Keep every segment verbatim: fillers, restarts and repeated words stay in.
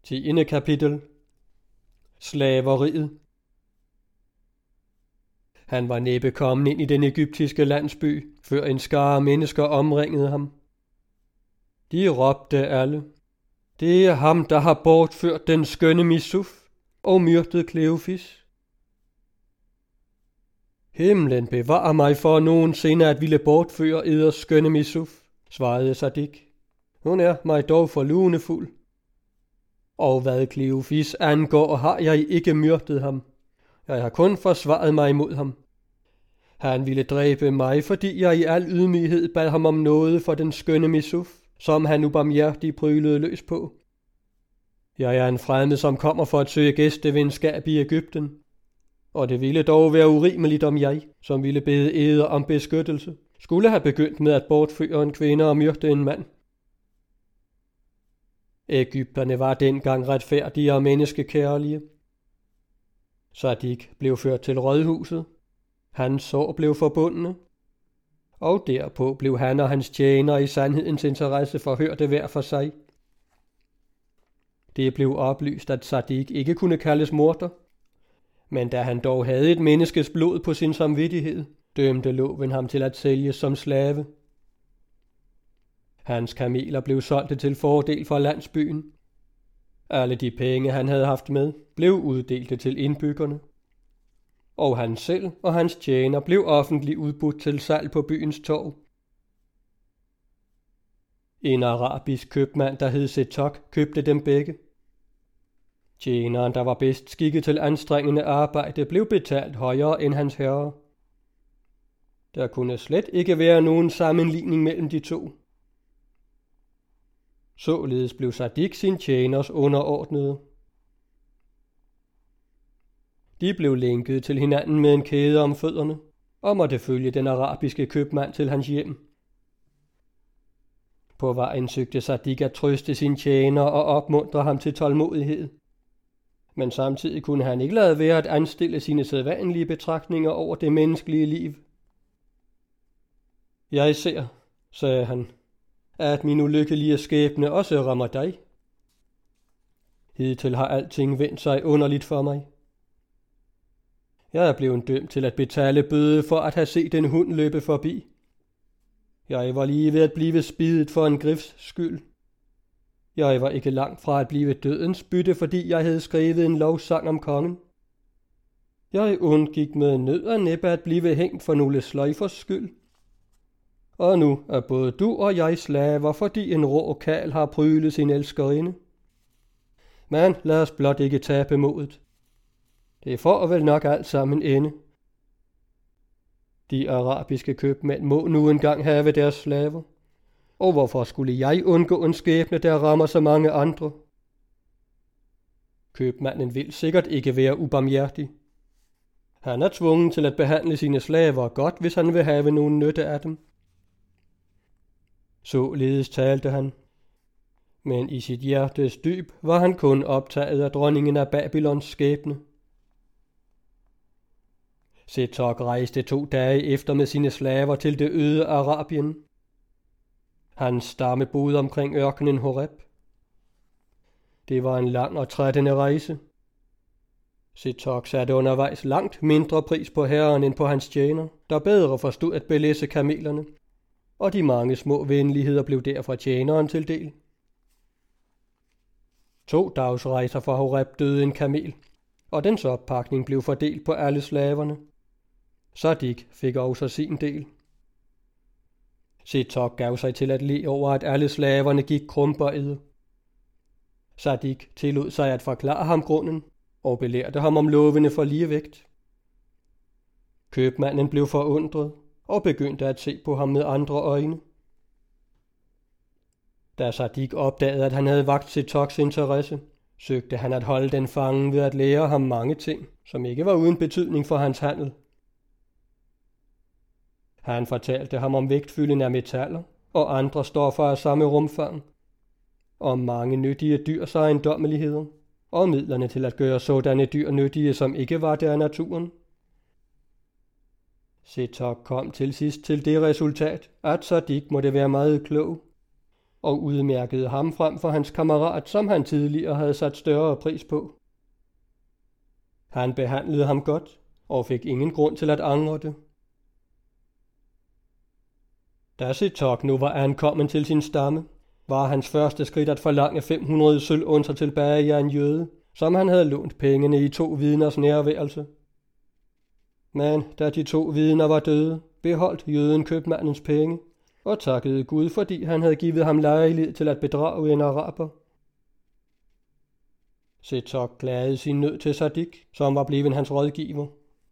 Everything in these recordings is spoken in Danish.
tiende kapitel. Slaveriet. Han var næppe kommet ind i den egyptiske landsby, før en skare mennesker omringede ham. De råbte alle: "Det er ham, der har bortført den skønne Misuf og myrdet Kleofis." "Himlen bevarer mig for nogensinde at ville bortføre eders skønne Misuf," svarede Sadik. "Hun er mig dog for lunefuld. Og hvad Kleofis angår, har jeg ikke myrdet ham. Jeg har kun forsvaret mig imod ham. Han ville dræbe mig, fordi jeg i al ydmyghed bad ham om noget for den skønne Misuf, som han ubarmhjertigt prylede løs på. Jeg er en fremmed, som kommer for at søge gæstevenskab i Egypten, og det ville dog være urimeligt, om jeg, som ville bede eder om beskyttelse, skulle have begyndt med at bortføre en kvinde og myrde en mand. Egypterne var dengang retfærdige og menneskekærlige. Sadik blev ført til rådhuset. Hans sår blev forbundne, og derpå blev han og hans tjenere i sandhedens interesse forhørte hver for sig. Det blev oplyst, at Sadik ikke kunne kaldes morder, men da han dog havde et menneskes blod på sin samvittighed, dømte loven ham til at sælges som slave. Hans kameler blev solgt til fordel for landsbyen. Alle de penge, han havde haft med, blev uddelte til indbyggerne, og han selv og hans tjener blev offentligt udbudt til salg på byens torv. En arabisk købmand, der hed Setok, købte dem begge. Tjeneren, der var bedst skikket til anstrengende arbejde, blev betalt højere end hans herre. Der kunne slet ikke være nogen sammenligning mellem de to. Således blev Sadik sin tjeners underordnede. De blev lænket til hinanden med en kæde om fødderne, og måtte følge den arabiske købmand til hans hjem. På vejen søgte Sadik at trøste sin tjener og opmuntre ham til tålmodighed. Men samtidig kunne han ikke lade være at anstille sine sædvanlige betragtninger over det menneskelige liv. "Jeg ser," sagde han, "at min ulykkelige skæbne også rammer dig. Hidtil har alting vendt sig underligt for mig. Jeg er blevet dømt til at betale bøde for at have set en hund løbe forbi. Jeg var lige ved at blive spidet for en grifs skyld. Jeg var ikke langt fra at blive dødens bytte, fordi jeg havde skrevet en lovsang om kongen. Jeg undgik med nød og næppe at blive hængt for nogle sløjfers skyld. Og nu er både du og jeg slaver, fordi en rå karl har prylet sin elskerinde. Men lad os blot ikke tabe modet. Det får vel nok alt sammen ende. De arabiske købmænd må nu engang have deres slaver. Og hvorfor skulle jeg undgå en skæbne, der rammer så mange andre? Købmanden vil sikkert ikke være ubarmhjertig. Han er tvungen til at behandle sine slaver godt, hvis han vil have nogen nytte af dem." Således talte han, men i sit hjertes dyb var han kun optaget af dronningen af Babylons skæbne. Setok rejste to dage efter med sine slaver til det øde Arabien. Hans stamme boede omkring ørkenen Horeb. Det var en lang og trættende rejse. Setok satte undervejs langt mindre pris på herren end på hans tjener, der bedre forstod at belæse kamelerne, og de mange små venligheder blev derfor tjeneren til del. To dags rejser fra Horeb døde en kamel, og dens oppakning blev fordelt på alle slaverne. Sadik fik også sin del. Setok gav sig til at le over, at alle slaverne gik krumbøjede. Sadik tillod sig at forklare ham grunden, og belærte ham om lovene for ligevægt. Købmanden blev forundret og begyndte at se på ham med andre øjne. Da Sadik opdagede, at han havde vakt Setoks interesse, søgte han at holde den fangen ved at lære ham mange ting, som ikke var uden betydning for hans handel. Han fortalte ham om vægtfylden af metaller og andre stoffer af samme rumfang, om mange nyttige dyrs ejendommeligheder, og midlerne til at gøre sådanne dyr nyttige, som ikke var der af naturen. Setok kom til sidst til det resultat, at Sadik måtte være meget klog. og udmærkede ham frem for hans kammerat, som han tidligere havde sat større pris på. Han behandlede ham godt og fik ingen grund til at angre det. Da Setok nu var ankommen til sin stamme, var hans første skridt at forlange fem hundrede sølvunser tilbage af en jøde, som han havde lånt pengene i to vidners nærværelse. Men da de to vidner var døde, beholdt jøden købmandens penge og takkede Gud, fordi han havde givet ham lejlighed til at bedrage en araber. Setok klagede sin nød til Sadik, som var blevet hans rådgiver.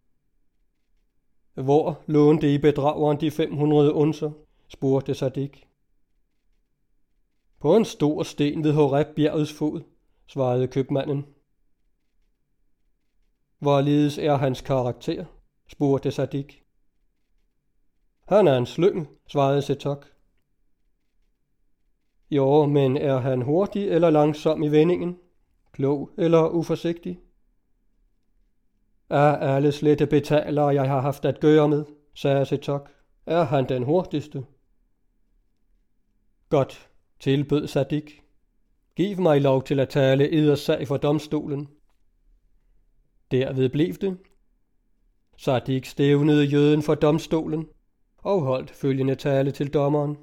Hvor lånte I bedrageren de fem hundrede unser? Spurgte Sadik. På en stor sten ved Horeb-bjergets fod, svarede købmanden. Hvorledes er hans karakter? Spurgte Sadik. Han er en slyngel, svarede Setok. Jo, men er han hurtig eller langsom i vendingen? Klog eller uforsigtig? Af alle slette betalere, jeg har haft at gøre med, sagde Setok, er han den hurtigste. Godt, tilbød Sadik. Giv mig lov til at tale eders sag for domstolen. Derved blev det. Sadik stævnede jøden for domstolen og holdt følgende tale til dommeren.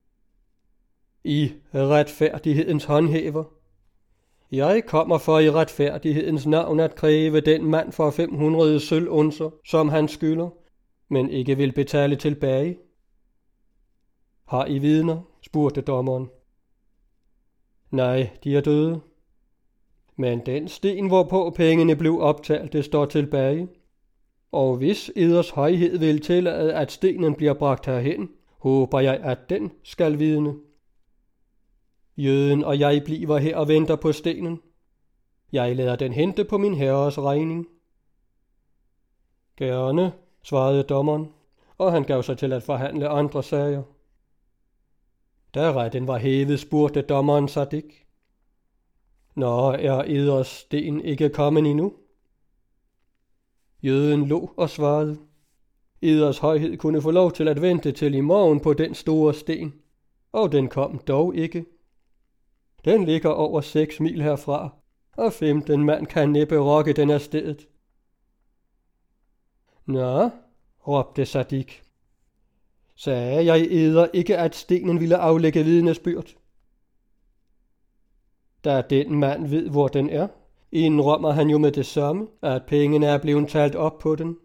I retfærdighedens håndhæver. Jeg kommer for i retfærdighedens navn at kræve den mand for fem hundrede sølvunser, som han skylder, men ikke vil betale tilbage. Har I vidner? Spurgte dommeren. Nej, de er døde. Men den sten, hvorpå pengene blev optalt, det står tilbage. Og hvis eders højhed vil tillade, at stenen bliver bragt herhen, håber jeg, at den skal vidne. Jøden og jeg bliver her og venter på stenen. Jeg lader den hente på min herres regning. Gerne, svarede dommeren, og han gav sig til at forhandle andre sager. Da retten var hævet, spurgte dommeren Sadik. Nå, er eders sten ikke kommet endnu? Jøden lå og svarede. Eders højhed kunne få lov til at vente til i morgen på den store sten, og den kom dog ikke. Den ligger over seks mil herfra, og femten mand kan næppe rokke den af stedet. Nå, råbte Sadik. Sagde jeg eder ikke, at stenen ville aflægge vidnesbyrd? Da den mand ved, hvor den er, indrømmer han jo med det samme, at pengene er blevet talt op på den.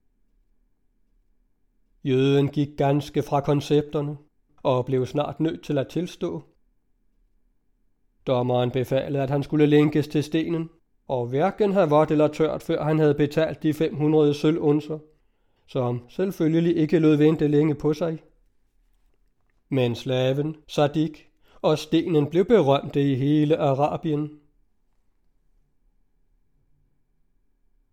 Jøden gik ganske fra koncepterne og blev snart nødt til at tilstå. Dommeren befalede, at han skulle lænkes til stenen, og hverken have vådt eller tørt, før han havde betalt de fem hundrede sølvunser, som selvfølgelig ikke lod vente længe på sig. Men slaven, Sadik og stenen blev berømte i hele Arabien.